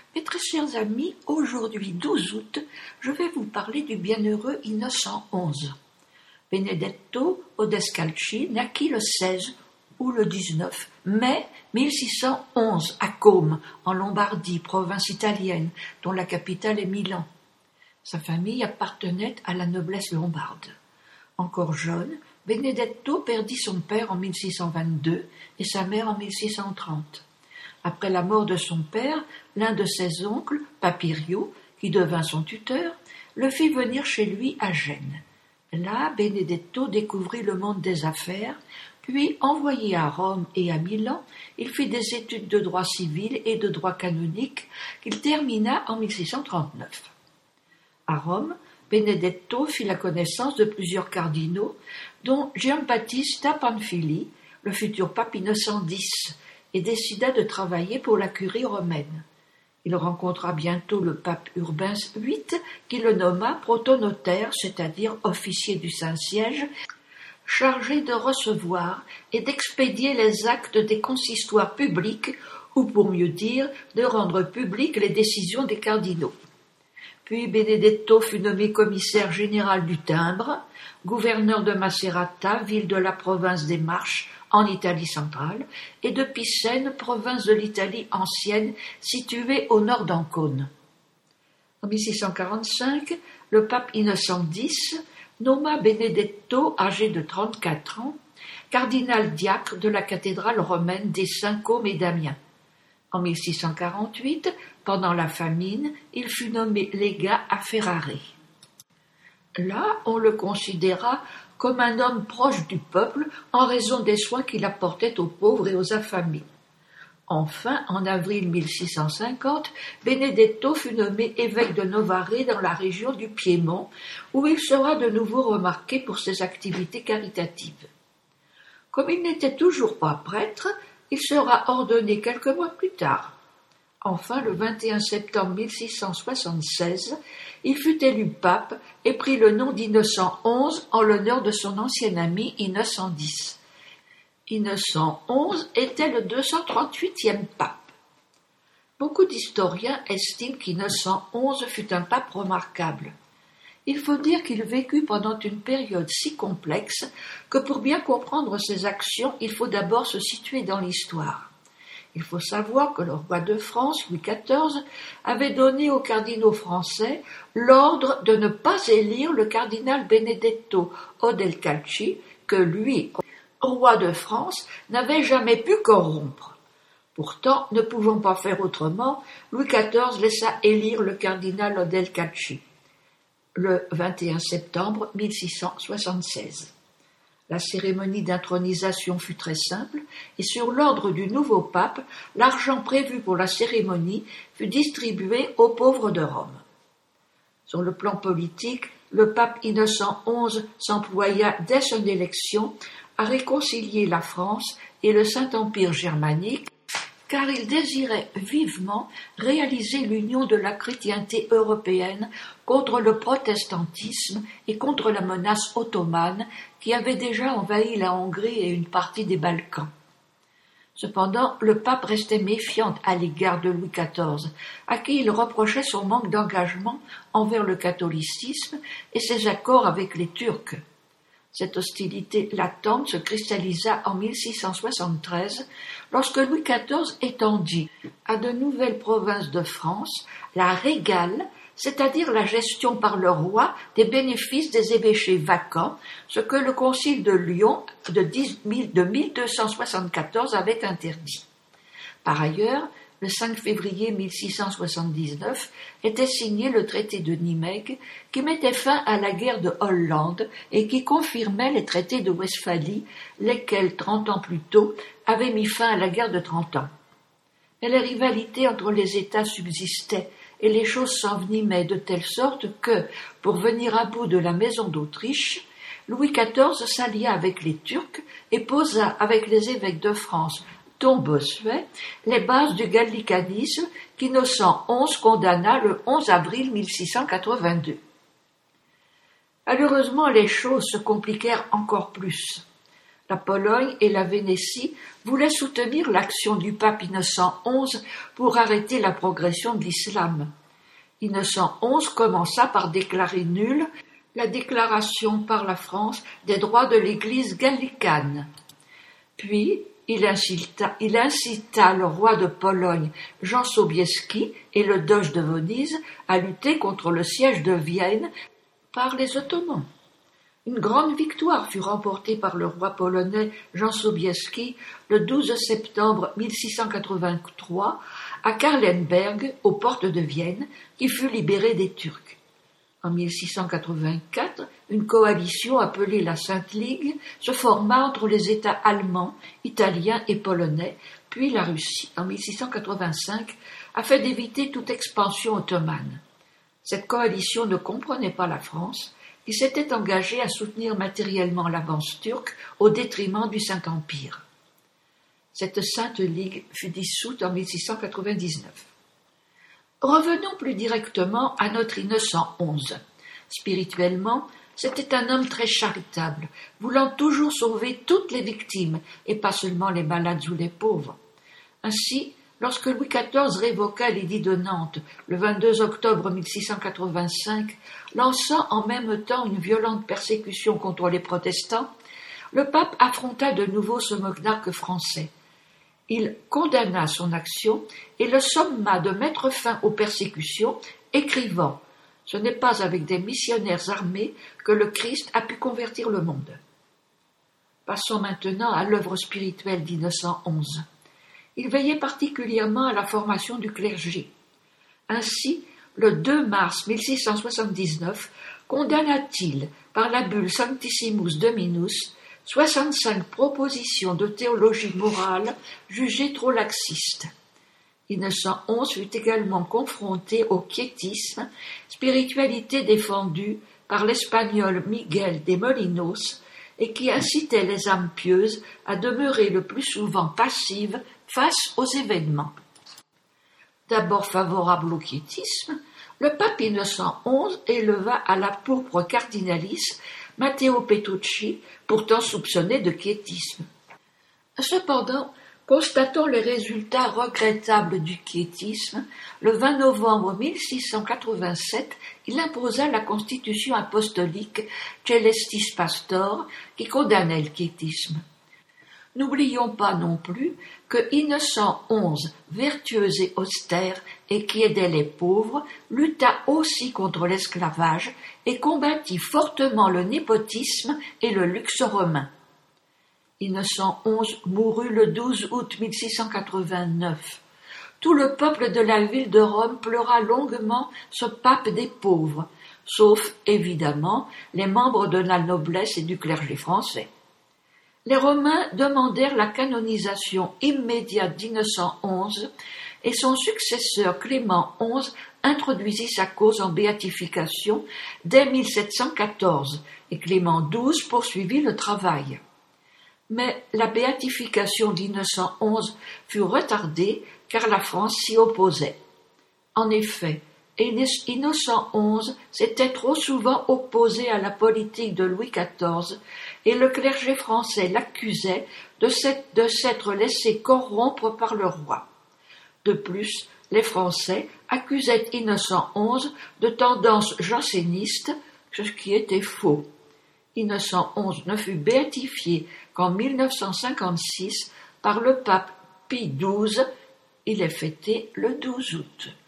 Mes très chers amis, aujourd'hui 12 août, je vais vous parler du bienheureux Innocent XI. Benedetto Odescalchi naquit le 16 ou le 19 mai 1611 à Côme, en Lombardie, province italienne, dont la capitale est Milan. Sa famille appartenait à la noblesse lombarde. Encore jeune, Benedetto perdit son père en 1622 et sa mère en 1630. Après la mort de son père, l'un de ses oncles, Papirio, qui devint son tuteur, le fit venir chez lui à Gênes. Là, Benedetto découvrit le monde des affaires, puis, envoyé à Rome et à Milan, il fit des études de droit civil et de droit canonique qu'il termina en 1639. À Rome, Benedetto fit la connaissance de plusieurs cardinaux, dont Giambattista Pamphili, le futur pape Innocent X, et décida de travailler pour la curie romaine. Il rencontra bientôt le pape Urbain VIII, qui le nomma protonotaire, c'est-à-dire officier du Saint-Siège, chargé de recevoir et d'expédier les actes des consistoires publics, ou pour mieux dire, de rendre publiques les décisions des cardinaux. Puis Benedetto fut nommé commissaire général du timbre, gouverneur de Macerata, ville de la province des Marches, en Italie centrale, et de Picène, province de l'Italie ancienne, située au nord d'Ancône. En 1645, le pape Innocent X nomma Benedetto, âgé de 34 ans, cardinal diacre de la cathédrale romaine des Saints Côme et Damien. En 1648, pendant la famine, il fut nommé légat à Ferrare. Là, on le considéra comme un homme proche du peuple en raison des soins qu'il apportait aux pauvres et aux affamés. Enfin, en avril 1650, Benedetto fut nommé évêque de Novare dans la région du Piémont, où il sera de nouveau remarqué pour ses activités caritatives. Comme il n'était toujours pas prêtre, il sera ordonné quelques mois plus tard. Enfin, le 21 septembre 1676, il fut élu pape et prit le nom d'Innocent XI en l'honneur de son ancien ami Innocent X. Innocent XI était le 238e pape. Beaucoup d'historiens estiment qu'Innocent XI fut un pape remarquable. Il faut dire qu'il vécut pendant une période si complexe que pour bien comprendre ses actions, il faut d'abord se situer dans l'histoire. Il faut savoir que le roi de France, Louis XIV, avait donné aux cardinaux français l'ordre de ne pas élire le cardinal Benedetto Odescalchi, que lui, roi de France, n'avait jamais pu corrompre. Pourtant, ne pouvant pas faire autrement, Louis XIV laissa élire le cardinal Odescalchi le 21 septembre 1676. La cérémonie d'intronisation fut très simple et sur l'ordre du nouveau pape, l'argent prévu pour la cérémonie fut distribué aux pauvres de Rome. Sur le plan politique, le pape Innocent XI s'employa dès son élection à réconcilier la France et le Saint-Empire germanique, car il désirait vivement réaliser l'union de la chrétienté européenne contre le protestantisme et contre la menace ottomane qui avait déjà envahi la Hongrie et une partie des Balkans. Cependant, le pape restait méfiant à l'égard de Louis XIV, à qui il reprochait son manque d'engagement envers le catholicisme et ses accords avec les Turcs. Cette hostilité latente se cristallisa en 1673 lorsque Louis XIV étendit à de nouvelles provinces de France la régale, c'est-à-dire la gestion par le roi des bénéfices des évêchés vacants, ce que le concile de Lyon de 1274 avait interdit. Par ailleurs, le 5 février 1679 était signé le traité de Nimègue qui mettait fin à la guerre de Hollande et qui confirmait les traités de Westphalie, lesquels, 30 ans plus tôt, avaient mis fin à la guerre de 30 ans. Mais les rivalités entre les États subsistaient et les choses s'envenimaient de telle sorte que, pour venir à bout de la maison d'Autriche, Louis XIV s'allia avec les Turcs et posa avec les évêques de France, dont Bossuet, les bases du gallicanisme qu'Innocent XI condamna le 11 avril 1682. Malheureusement, les choses se compliquèrent encore plus. La Pologne et la Vénétie voulaient soutenir l'action du pape Innocent XI pour arrêter la progression de l'islam. Innocent XI commença par déclarer nulle la déclaration par la France des droits de l'Église gallicane. Puis, il incita le roi de Pologne, Jean Sobieski, et le doge de Venise à lutter contre le siège de Vienne par les Ottomans. Une grande victoire fut remportée par le roi polonais Jean Sobieski le 12 septembre 1683 à Kahlenberg, aux portes de Vienne, qui fut libérée des Turcs. En 1684, une coalition appelée la Sainte Ligue se forma entre les États allemands, italiens et polonais, puis la Russie, en 1685, afin d'éviter toute expansion ottomane. Cette coalition ne comprenait pas la France, qui s'était engagée à soutenir matériellement l'avance turque au détriment du Saint-Empire. Cette Sainte Ligue fut dissoute en 1699. Revenons plus directement à notre Innocent XI. Spirituellement, c'était un homme très charitable, voulant toujours sauver toutes les victimes, et pas seulement les malades ou les pauvres. Ainsi, lorsque Louis XIV révoqua l'édit de Nantes le 22 octobre 1685, lançant en même temps une violente persécution contre les protestants, le pape affronta de nouveau ce monarque français. Il condamna son action et le somma de mettre fin aux persécutions, écrivant « Ce n'est pas avec des missionnaires armés que le Christ a pu convertir le monde ». Passons maintenant à l'œuvre spirituelle d'Innocent XI. Il veillait particulièrement à la formation du clergé. Ainsi, le 2 mars 1679, condamna-t-il, par la bulle Sanctissimus Dominus, 65 propositions de théologie morale jugées trop laxistes. Innocent XI fut également confronté au quiétisme, spiritualité défendue par l'espagnol Miguel de Molinos et qui incitait les âmes pieuses à demeurer le plus souvent passives face aux événements. D'abord favorable au quiétisme, le pape Innocent XI éleva à la pourpre cardinalice Matteo Petrucci, pourtant soupçonné de quiétisme. Cependant, constatant les résultats regrettables du quiétisme, le 20 novembre 1687, il imposa la constitution apostolique Celestis Pastor qui condamnait le quiétisme. N'oublions pas non plus que Innocent XI, vertueux et austère et qui aidait les pauvres, lutta aussi contre l'esclavage et combattit fortement le népotisme et le luxe romain. Innocent XI mourut le 12 août 1689. Tout le peuple de la ville de Rome pleura longuement ce pape des pauvres, sauf, évidemment, les membres de la noblesse et du clergé français. Les Romains demandèrent la canonisation immédiate d'Innocent XI et son successeur Clément XI introduisit sa cause en béatification dès 1714 et Clément XII poursuivit le travail. Mais la béatification d'Innocent XI fut retardée car la France s'y opposait. En effet, Innocent XI s'était trop souvent opposé à la politique de Louis XIV et le clergé français l'accusait de s'être laissé corrompre par le roi. De plus, les Français accusaient Innocent XI de tendance janséniste, ce qui était faux. Innocent XI ne fut béatifié qu'en 1956 par le pape Pie XII. Il est fêté le 12 août.